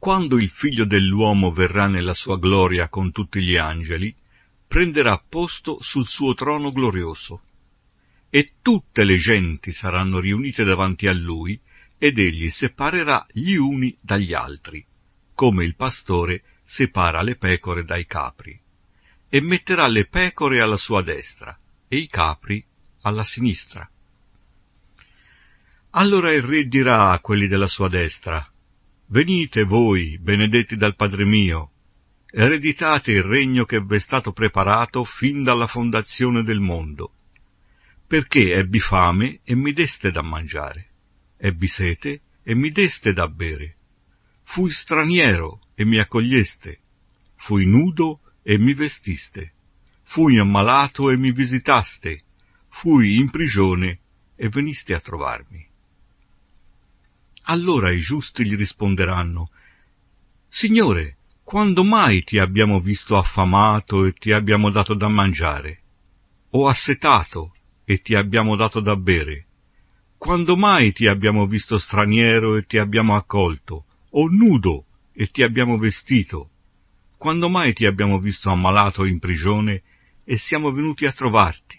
quando il Figlio dell'uomo verrà nella sua gloria con tutti gli angeli, prenderà posto sul suo trono glorioso. E tutte le genti saranno riunite davanti a lui, ed egli separerà gli uni dagli altri, come il pastore separa le pecore dai capri, e metterà le pecore alla sua destra e i capri alla sinistra. Allora il re dirà a quelli della sua destra: venite voi, benedetti dal Padre mio, ereditate il regno che v'è stato preparato fin dalla fondazione del mondo, perché ebbi fame e mi deste da mangiare, ebbi sete e mi deste da bere, fui straniero e mi accoglieste, fui nudo e mi vestiste, fui ammalato e mi visitaste, fui in prigione e veniste a trovarmi. Allora i giusti gli risponderanno: Signore, quando mai ti abbiamo visto affamato e ti abbiamo dato da mangiare, o assetato e ti abbiamo dato da bere? Quando mai ti abbiamo visto straniero e ti abbiamo accolto, o nudo e ti abbiamo vestito? Quando mai ti abbiamo visto ammalato in prigione e siamo venuti a trovarti?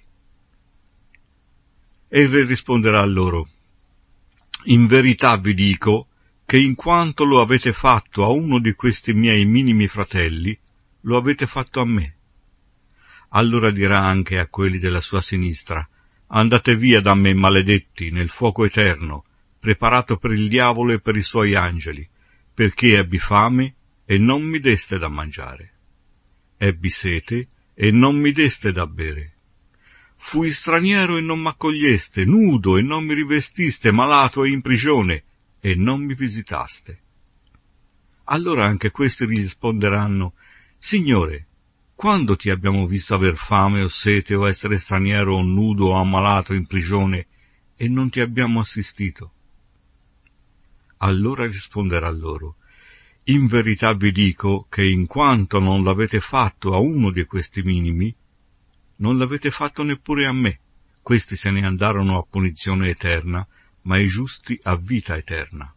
E il re risponderà a loro: in verità vi dico che in quanto lo avete fatto a uno di questi miei minimi fratelli, lo avete fatto a me. Allora dirà anche a quelli della sua sinistra: andate via da me, maledetti, nel fuoco eterno, preparato per il diavolo e per i suoi angeli, perché ebbi fame e non mi deste da mangiare, ebbi sete e non mi deste da bere, fui straniero e non m'accoglieste, nudo e non mi rivestiste, malato e in prigione e non mi visitaste. Allora anche questi gli risponderanno: Signore, quando ti abbiamo visto aver fame o sete o essere straniero o nudo o ammalato in prigione e non ti abbiamo assistito? Allora risponderà loro: in verità vi dico che in quanto non l'avete fatto a uno di questi minimi, non l'avete fatto neppure a me. Questi se ne andarono a punizione eterna, ma i giusti a vita eterna.